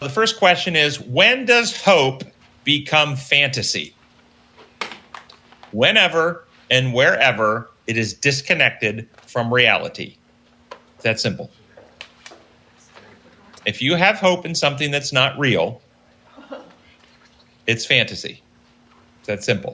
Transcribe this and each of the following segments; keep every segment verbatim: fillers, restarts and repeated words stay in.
The first question is, when does hope become fantasy? Whenever and wherever it is disconnected from reality. It's that simple. If you have hope in something that's not real, it's fantasy. It's that simple.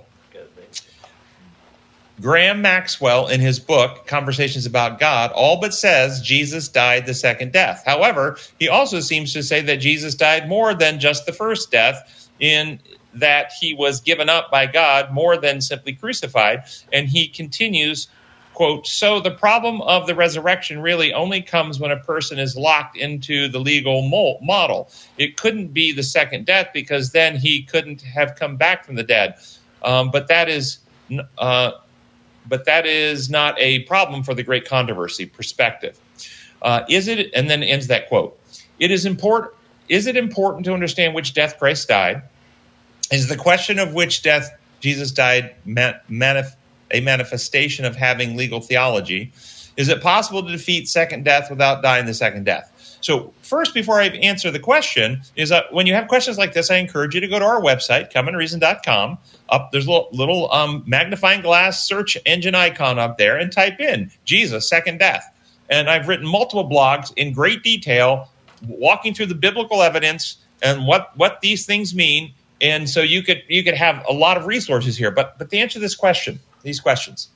Graham Maxwell, in his book, Conversations About God, all but says Jesus died the second death. However, he also seems to say that Jesus died more than just the first death, in that he was given up by God more than simply crucified. And he continues, quote, so the problem of the resurrection really only comes when a person is locked into the legal mo- model. It couldn't be the second death because then he couldn't have come back from the dead. Um, but that is... Uh, But that is not a problem for the great controversy perspective. Uh, is it? And then ends that quote. It is important. Is it important to understand which death Christ died? Is the question of which death Jesus died man, manif- a manifestation of having legal theology? Is it possible to defeat second death without dying the second death? So first, before I answer the question, is that when you have questions like this, I encourage you to go to our website, come and reason dot com. Up there's a little, little um, magnifying glass search engine icon up there, and type in Jesus, second death. And I've written multiple blogs in great detail, walking through the biblical evidence and what, what these things mean. And so you could you could have a lot of resources here. But but to answer this question, these questions,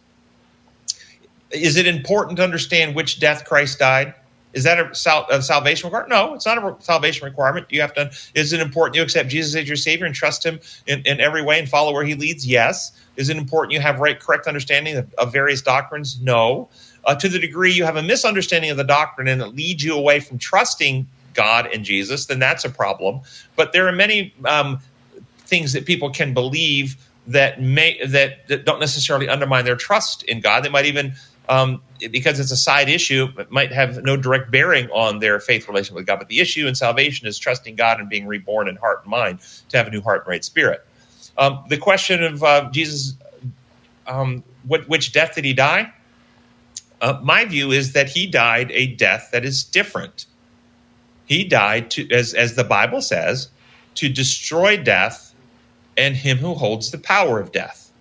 is it important to understand which death Christ died? Is that a, sal- a salvation requirement? No, it's not a re- salvation requirement. You have to. Is it important you accept Jesus as your Savior and trust Him in, in every way and follow where He leads? Yes. Is it important you have right, correct understanding of, of various doctrines? No. Uh, to the degree you have a misunderstanding of the doctrine and it leads you away from trusting God and Jesus, then that's a problem. But there are many um, things that people can believe that may that, that don't necessarily undermine their trust in God. They might even Um, because it's a side issue, it might have no direct bearing on their faith relationship with God. But the issue in salvation is trusting God and being reborn in heart and mind to have a new heart and right spirit. Um, the question of uh, Jesus, um, what, which death did he die? Uh, my view is that he died a death that is different. He died, to, as, as the Bible says, to destroy death and him who holds the power of death.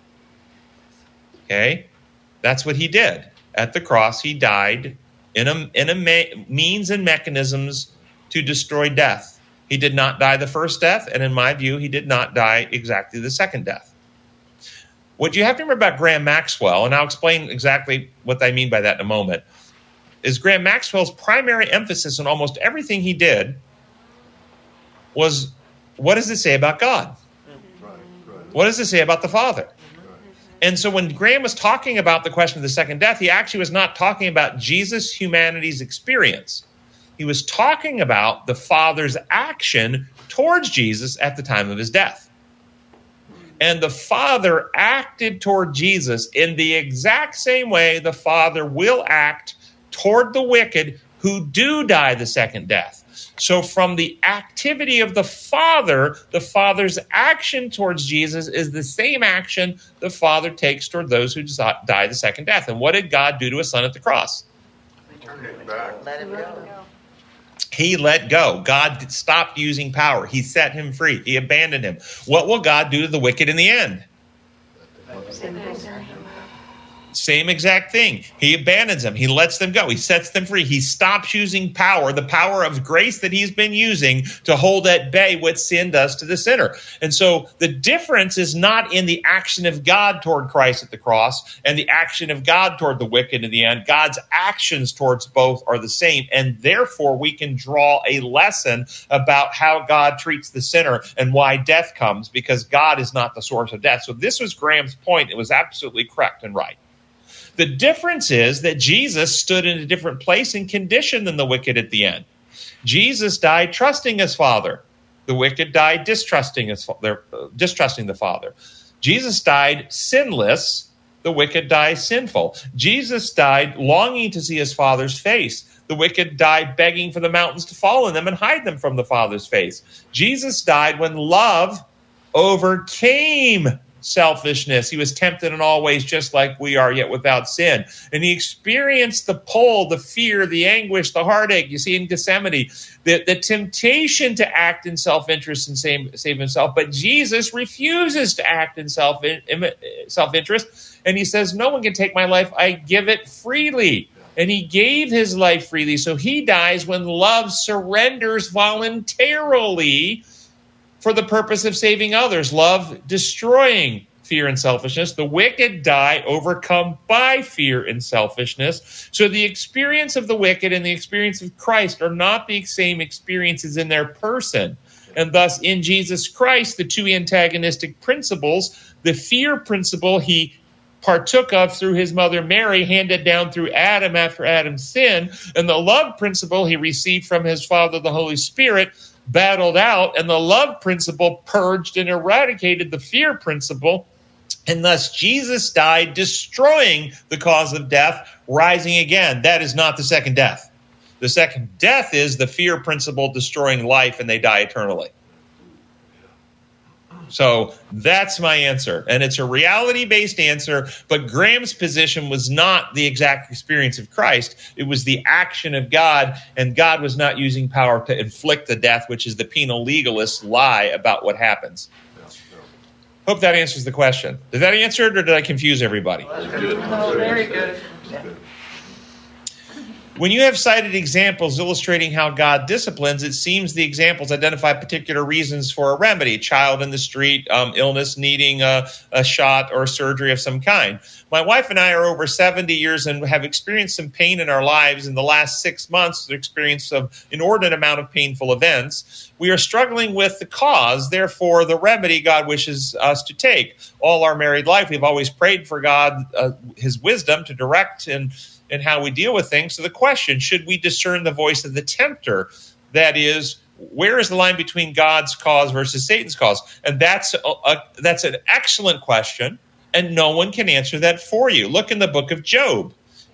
Okay? That's what he did. At the cross, he died in a, in a me- means and mechanisms to destroy death. He did not die the first death, and in my view, he did not die exactly the second death. What you have to remember about Graham Maxwell, and I'll explain exactly what I mean by that in a moment, is Graham Maxwell's primary emphasis on almost everything he did was, what does it say about God? Right, right. What does it say about the Father? And so when Graham was talking about the question of the second death, he actually was not talking about Jesus' humanity's experience. He was talking about the Father's action towards Jesus at the time of his death. And the Father acted toward Jesus in the exact same way the Father will act toward the wicked who do die the second death. So from the activity of the Father, the Father's action towards Jesus is the same action the Father takes toward those who die the second death. And what did God do to His Son at the cross? Let him go. He let go. God stopped using power. He set him free. He abandoned him. What will God do to the wicked in the end? Same exact thing. He abandons them. He lets them go. He sets them free. He stops using power, the power of grace that he's been using to hold at bay what sin does to the sinner. And so the difference is not in the action of God toward Christ at the cross and the action of God toward the wicked in the end. God's actions towards both are the same. And therefore we can draw a lesson about how God treats the sinner and why death comes, because God is not the source of death. So this was Graham's point. It was absolutely correct and right. The difference is that Jesus stood in a different place and condition than the wicked at the end. Jesus died trusting his Father. The wicked died distrusting his, uh, distrusting the Father. Jesus died sinless. The wicked died sinful. Jesus died longing to see his Father's face. The wicked died begging for the mountains to fall on them and hide them from the Father's face. Jesus died when love overcame selfishness. He was tempted in all ways just like we are, yet without sin. And he experienced the pull, the fear, the anguish, the heartache. You see in Gethsemane, the, the temptation to act in self-interest and save, save himself. But Jesus refuses to act in self, in, self-interest. And he says, no one can take my life. I give it freely. And he gave his life freely. So he dies when love surrenders voluntarily for the purpose of saving others. Love destroying fear and selfishness. The wicked die overcome by fear and selfishness. So the experience of the wicked and the experience of Christ are not the same experiences in their person. And thus, in Jesus Christ, the two antagonistic principles, the fear principle he partook of through his mother Mary, handed down through Adam after Adam's sin, and the love principle he received from his Father, the Holy Spirit, battled out, and the love principle purged and eradicated the fear principle, and thus Jesus died, destroying the cause of death, rising again. That is not the second death. The second death is the fear principle destroying life, and they die eternally. So that's my answer. And it's a reality-based answer, but Graham's position was not the exact experience of Christ. It was the action of God, and God was not using power to inflict the death, which is the penal legalist lie about what happens. Hope that answers the question. Did that answer it, or did I confuse everybody? Oh, very good. When you have cited examples illustrating how God disciplines, it seems the examples identify particular reasons for a remedy, child in the street, um, illness needing a, a shot or surgery of some kind. My wife and I are over seventy years and have experienced some pain in our lives. In the last six months, we've experienced an inordinate amount of painful events. We are struggling with the cause, therefore the remedy God wishes us to take. All our married life, we've always prayed for God, uh, his wisdom to direct and and how we deal with things. So the question, should we discern the voice of the tempter? That is, where is the line between God's cause versus Satan's cause? And that's a, a, that's an excellent question, and no one can answer that for you. Look in the book of Job.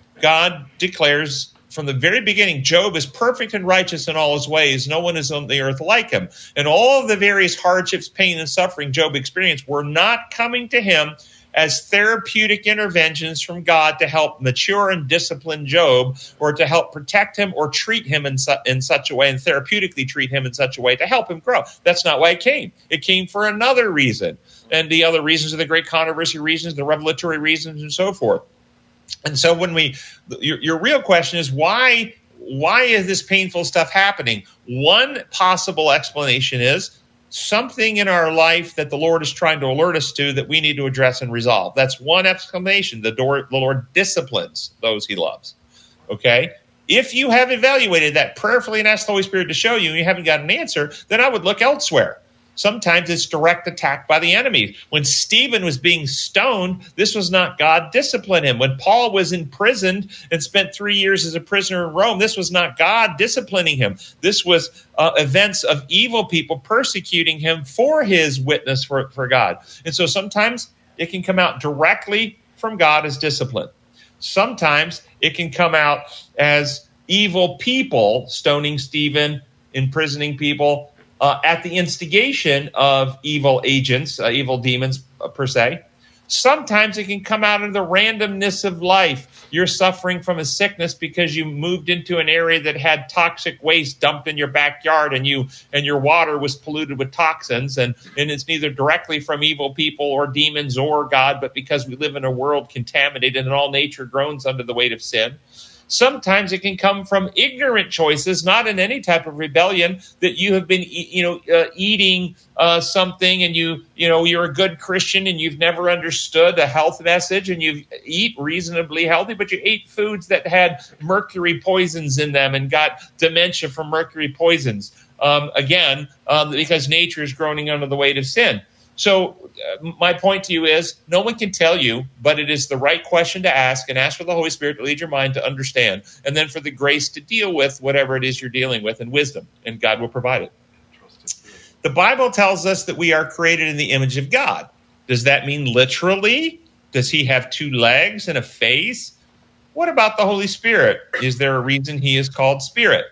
God declares from the very beginning, Job is perfect and righteous in all his ways. No one is on the earth like him. And all of the various hardships, pain, and suffering Job experienced were not coming to him as therapeutic interventions from God to help mature and discipline Job, or to help protect him or treat him in, su- in such a way, and therapeutically treat him in such a way to help him grow. That's not why it came. It came for another reason. And the other reasons are the great controversy reasons, the revelatory reasons, and so forth. And so when we, your, your real question is, why, why is this painful stuff happening? One possible explanation is something in our life that the Lord is trying to alert us to that we need to address and resolve. That's one explanation. The, door, the Lord disciplines those he loves. Okay? If you have evaluated that prayerfully and asked the Holy Spirit to show you and you haven't got an answer, then I would look elsewhere. Sometimes it's direct attack by the enemy. When Stephen was being stoned, this was not God disciplining him. When Paul was imprisoned and spent three years as a prisoner in Rome, this was not God disciplining him. This was uh, events of evil people persecuting him for his witness for, for God. And so sometimes it can come out directly from God as discipline. Sometimes it can come out as evil people stoning Stephen, imprisoning people, Uh, at the instigation of evil agents, uh, evil demons uh, per se. Sometimes it can come out of the randomness of life. You're suffering from a sickness because you moved into an area that had toxic waste dumped in your backyard, and you and your water was polluted with toxins, and, and it's neither directly from evil people or demons or God, but because we live in a world contaminated and all nature groans under the weight of sin. Sometimes it can come from ignorant choices, not in any type of rebellion, that you have been, you know, uh, eating uh, something, and you, you know, you're a good Christian and you've never understood a health message, and you eat reasonably healthy, but you ate foods that had mercury poisons in them and got dementia from mercury poisons. Um, again, um, because nature is groaning under the weight of sin. So uh, my point to you is, no one can tell you, but it is the right question to ask, and ask for the Holy Spirit to lead your mind to understand, and then for the grace to deal with whatever it is you're dealing with, and wisdom, and God will provide it. The Bible tells us that we are created in the image of God. Does that mean literally? Does he have two legs and a face? What about the Holy Spirit? Is there a reason he is called Spirit?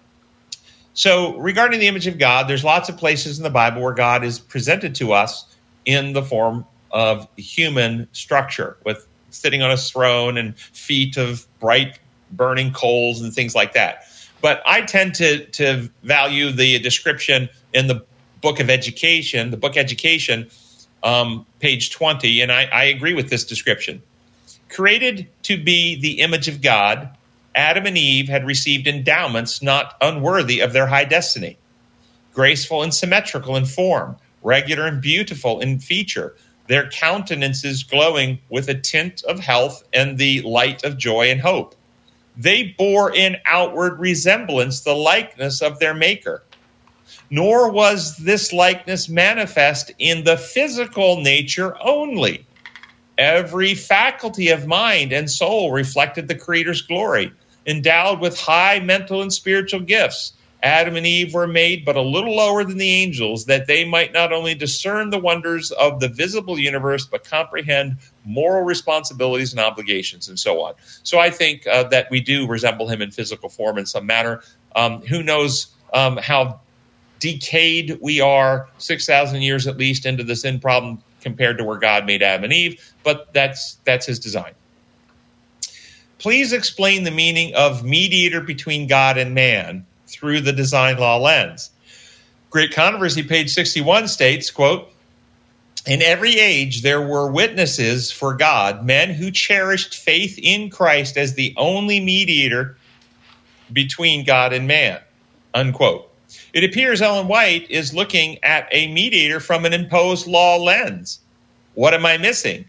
So regarding the image of God, there's lots of places in the Bible where God is presented to us in the form of human structure, with sitting on a throne and feet of bright burning coals and things like that. But I tend to, to value the description in the book of Education, the book Education, um, page twenty, and I, I agree with this description. Created to be the image of God, Adam and Eve had received endowments not unworthy of their high destiny. Graceful and symmetrical in form, regular and beautiful in feature, their countenances glowing with a tint of health and the light of joy and hope. They bore in outward resemblance the likeness of their Maker. Nor was this likeness manifest in the physical nature only. Every faculty of mind and soul reflected the Creator's glory. Endowed with high mental and spiritual gifts, Adam and Eve were made but a little lower than the angels, that they might not only discern the wonders of the visible universe, but comprehend moral responsibilities and obligations, and so on. So I think uh, that we do resemble him in physical form in some manner. Um, who knows um, how decayed we are, six thousand years at least into the sin problem compared to where God made Adam and Eve, but that's that's his design. Please explain the meaning of mediator between God and man through the design law lens. Great Controversy, page sixty-one states, quote, in every age there were witnesses for God, men who cherished faith in Christ as the only mediator between God and man, unquote. It appears Ellen White is looking at a mediator from an imposed law lens. What am I missing?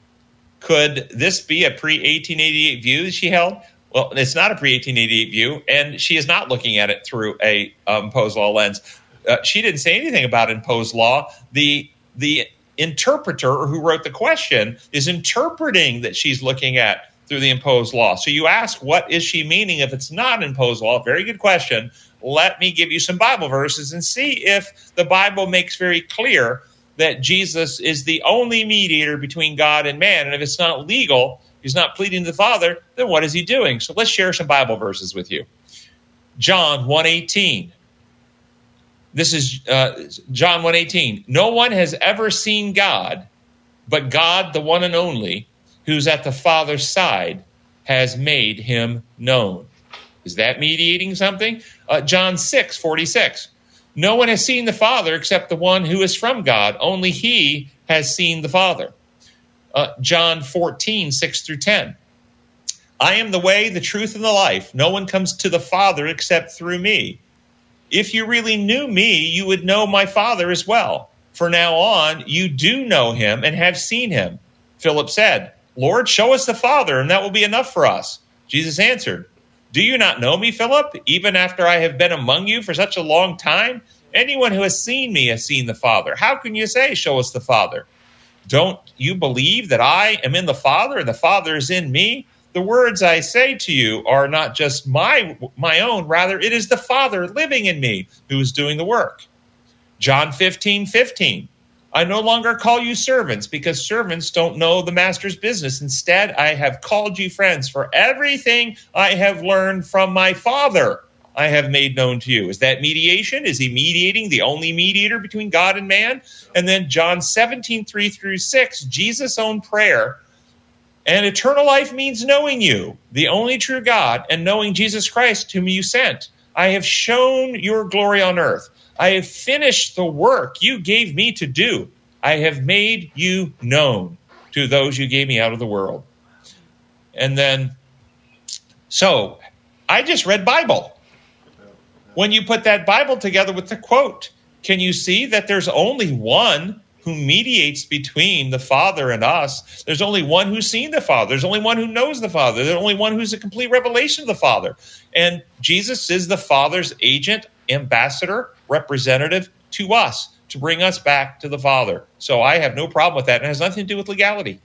Could this be a pre eighteen eighty-eight view that she held? Well, it's not a pre eighteen eighty-eight view, and she is not looking at it through a um, imposed law lens. Uh, she didn't say anything about imposed law. The the interpreter who wrote the question is interpreting that she's looking at through the imposed law. So you ask, what is she meaning if it's not imposed law? Very good question. Let me give you some Bible verses and see if the Bible makes very clear that Jesus is the only mediator between God and man. And if it's not legal, he's not pleading to the Father, then what is he doing? So let's share some Bible verses with you. John one eighteen. This is uh, John one eighteen. No one has ever seen God, but God, the one and only, who's at the Father's side, has made him known. Is that mediating something? Uh, John six forty-six. No one has seen the Father except the one who is from God. Only he has seen the Father. Uh, John fourteen six through ten. I am the way, the truth, and the life. No one comes to the Father except through me. If you really knew me, you would know my Father as well. For now on, you do know him and have seen him. Philip said, Lord, show us the Father, and that will be enough for us. Jesus answered, do you not know me, Philip, even after I have been among you for such a long time? Anyone who has seen me has seen the Father. How can you say, show us the Father? Don't you believe that I am in the Father and the Father is in me? The words I say to you are not just my, my own. Rather, it is the Father living in me who is doing the work. John fifteen fifteen. I no longer call you servants because servants don't know the master's business. Instead, I have called you friends, for everything I have learned from my Father I have made known to you. Is that mediation? Is he mediating, the only mediator between God and man? And then John seventeen three through six, Jesus' own prayer. And eternal life means knowing you, the only true God, and knowing Jesus Christ, whom you sent. I have shown your glory on earth. I have finished the work you gave me to do. I have made you known to those you gave me out of the world. And then, so I just read Bible. When you put that Bible together with the quote, can you see that there's only one who mediates between the Father and us? There's only one who's seen the Father. There's only one who knows the Father. There's only one who's a complete revelation of the Father. And Jesus is the Father's agent, ambassador, representative to us, to bring us back to the Father. So I have no problem with that. And it has nothing to do with legality.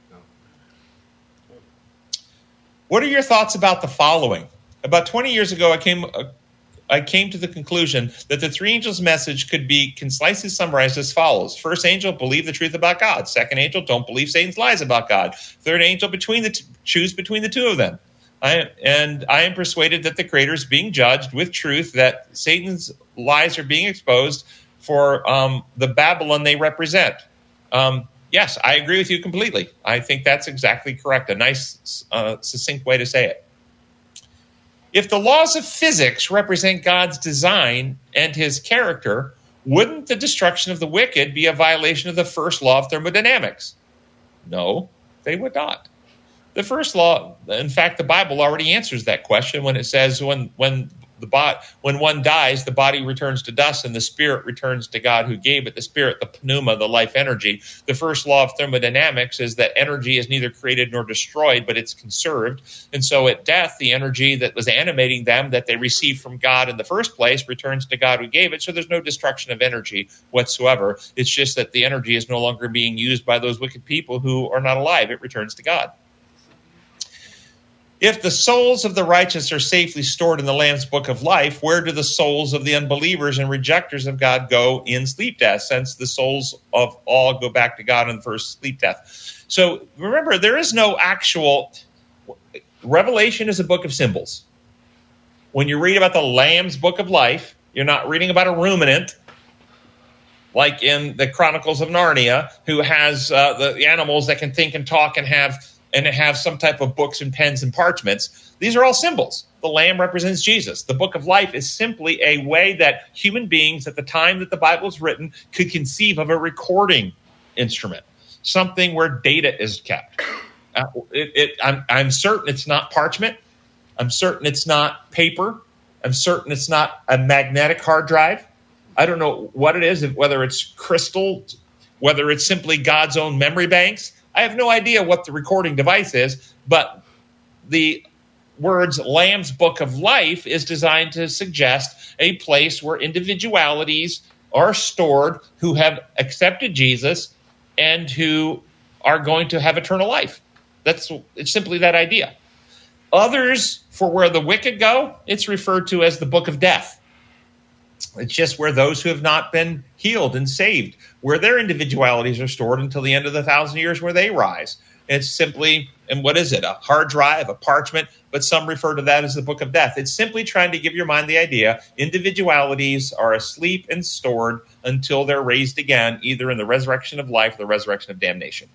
What are your thoughts about the following? About twenty years ago, I came uh, I came to the conclusion that the three angels' message could be concisely summarized as follows. First angel, believe the truth about God. Second angel, don't believe Satan's lies about God. Third angel, between the t- choose between the two of them. I, and I am persuaded that the Creator is being judged with truth, that Satan's lies are being exposed for um, the Babylon they represent. Um, Yes, I agree with you completely. I think that's exactly correct. A nice, uh, succinct way to say it. If the laws of physics represent God's design and his character, wouldn't the destruction of the wicked be a violation of the first law of thermodynamics? No, they would not. The first law, in fact, the Bible already answers that question when it says when when the bot when one dies, the body returns to dust and the spirit returns to God who gave it. The spirit, the pneuma, the life energy. The first law of thermodynamics is that energy is neither created nor destroyed, but it's conserved. And so at death, the energy that was animating them that they received from God in the first place returns to God who gave it. So there's no destruction of energy whatsoever. It's just that the energy is no longer being used by those wicked people who are not alive. It returns to God. If the souls of the righteous are safely stored in the Lamb's book of life, where do the souls of the unbelievers and rejectors of God go in sleep death, since the souls of all go back to God in the first sleep death? So remember, there is no actual – Revelation is a book of symbols. When you read about the Lamb's book of life, you're not reading about a ruminant like in the Chronicles of Narnia, who has uh, the animals that can think and talk and have – and have some type of books and pens and parchments. These are all symbols. The Lamb represents Jesus. The book of life is simply a way that human beings at the time that the Bible was written could conceive of a recording instrument, something where data is kept. Uh, it, it, I'm, I'm certain it's not parchment. I'm certain it's not paper. I'm certain it's not a magnetic hard drive. I don't know what it is, whether it's crystal, whether it's simply God's own memory banks. I have no idea what the recording device is, but the words Lamb's Book of Life is designed to suggest a place where individualities are stored who have accepted Jesus and who are going to have eternal life. That's it's simply that idea. Others, for where the wicked go, it's referred to as the Book of Death. It's just where those who have not been healed and saved, where their individualities are stored until the end of the thousand years where they rise. It's simply, and what is it? A hard drive, a parchment, but some refer to that as the book of death. It's simply trying to give your mind the idea individualities are asleep and stored until they're raised again, either in the resurrection of life or the resurrection of damnation.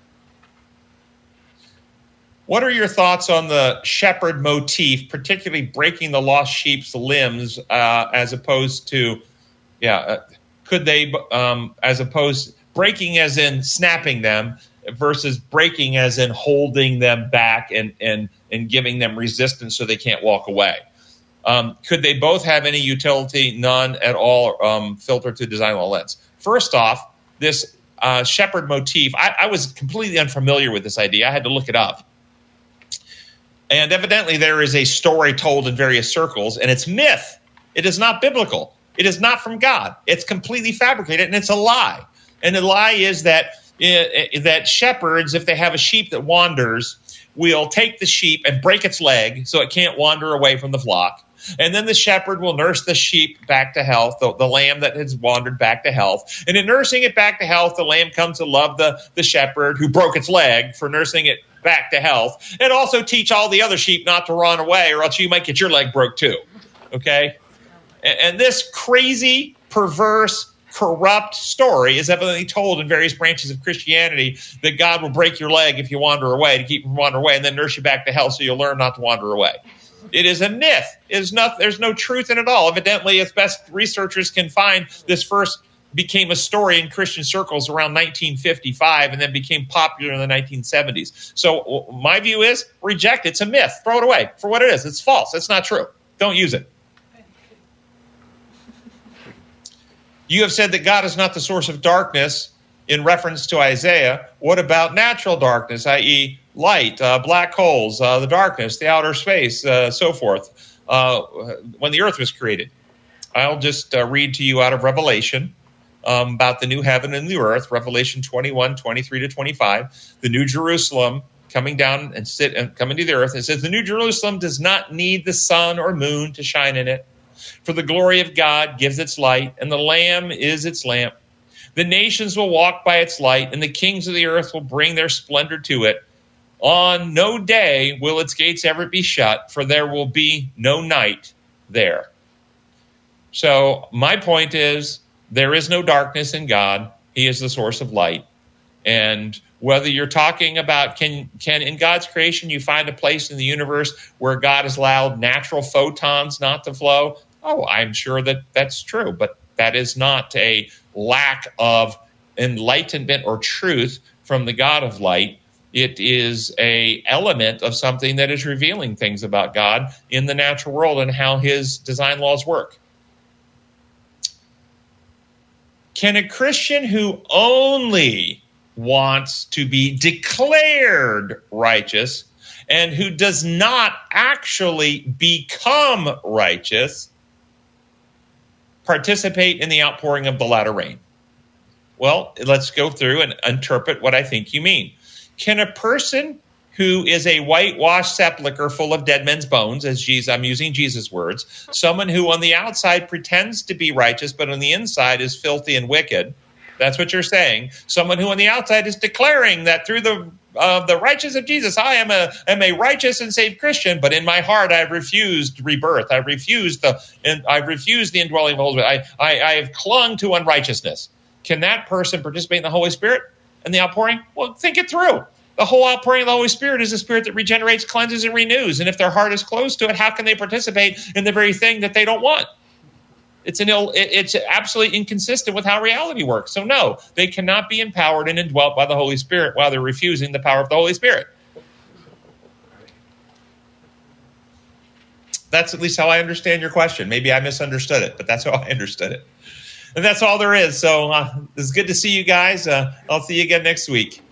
What are your thoughts on the shepherd motif, particularly breaking the lost sheep's limbs, uh, as opposed to, yeah, uh, could they, um, as opposed breaking as in snapping them versus breaking as in holding them back and and and giving them resistance so they can't walk away? Um, could they both have any utility? None at all. Um, filter to design law lens. First off, this uh, shepherd motif, I, I was completely unfamiliar with this idea. I had to look it up. And evidently there is a story told in various circles, and it's myth. It is not biblical. It is not from God. It's completely fabricated, and it's a lie. And the lie is that uh, that shepherds, if they have a sheep that wanders, will take the sheep and break its leg so it can't wander away from the flock. And then the shepherd will nurse the sheep back to health, the, the lamb that has wandered back to health. And in nursing it back to health, the lamb comes to love the, the shepherd who broke its leg for nursing it back to health, and also teach all the other sheep not to run away, or else you might get your leg broke too. Okay? And, and this crazy, perverse, corrupt story is evidently told in various branches of Christianity that God will break your leg if you wander away to keep you from wandering away, and then nurse you back to health so you'll learn not to wander away. It is a myth. It is not, there's no truth in it at all. Evidently, as best researchers can find, this first became a story in Christian circles around nineteen fifty-five and then became popular in the nineteen seventies. So my view is reject it. It's a myth. Throw it away for what it is. It's false. It's not true. Don't use it. You have said that God is not the source of darkness in reference to Isaiah. What about natural darkness, that is light, uh, black holes, uh, the darkness, the outer space, uh, so forth, uh, when the earth was created? I'll just uh, read to you out of Revelation um, about the new heaven and the earth, Revelation twenty-one, twenty-three to twenty-five, the new Jerusalem coming down and sit and coming to the earth. It says, the new Jerusalem does not need the sun or moon to shine in it, for the glory of God gives its light, and the Lamb is its lamp. The nations will walk by its light, and the kings of the earth will bring their splendor to it. On no day will its gates ever be shut, for there will be no night there. So my point is, there is no darkness in God. He is the source of light. And whether you're talking about can can in God's creation you find a place in the universe where God has allowed natural photons not to flow? Oh, I'm sure that that's true, but that is not a lack of enlightenment or truth from the God of light. It is a element of something that is revealing things about God in the natural world and how his design laws work. Can a Christian who only wants to be declared righteous and who does not actually become righteous participate in the outpouring of the latter rain? Well, let's go through and interpret what I think you mean. Can a person who is a whitewashed sepulcher full of dead men's bones, as Jesus, I'm using Jesus' words, someone who on the outside pretends to be righteous, but on the inside is filthy and wicked, that's what you're saying. Someone who on the outside is declaring that through the uh, the righteousness of Jesus, I am a am a righteous and saved Christian, but in my heart I've refused rebirth. I've refused the and I've refused the indwelling of the Holy Spirit. I, I I have clung to unrighteousness. Can that person participate in the Holy Spirit and the outpouring? Well, think it through. The whole outpouring of the Holy Spirit is a spirit that regenerates, cleanses, and renews. And if their heart is closed to it, how can they participate in the very thing that they don't want? It's an ill, it's absolutely inconsistent with how reality works. So no, they cannot be empowered and indwelt by the Holy Spirit while they're refusing the power of the Holy Spirit. That's at least how I understand your question. Maybe I misunderstood it, but that's how I understood it. And that's all there is. So uh, it's good to see you guys. Uh, I'll see you again next week.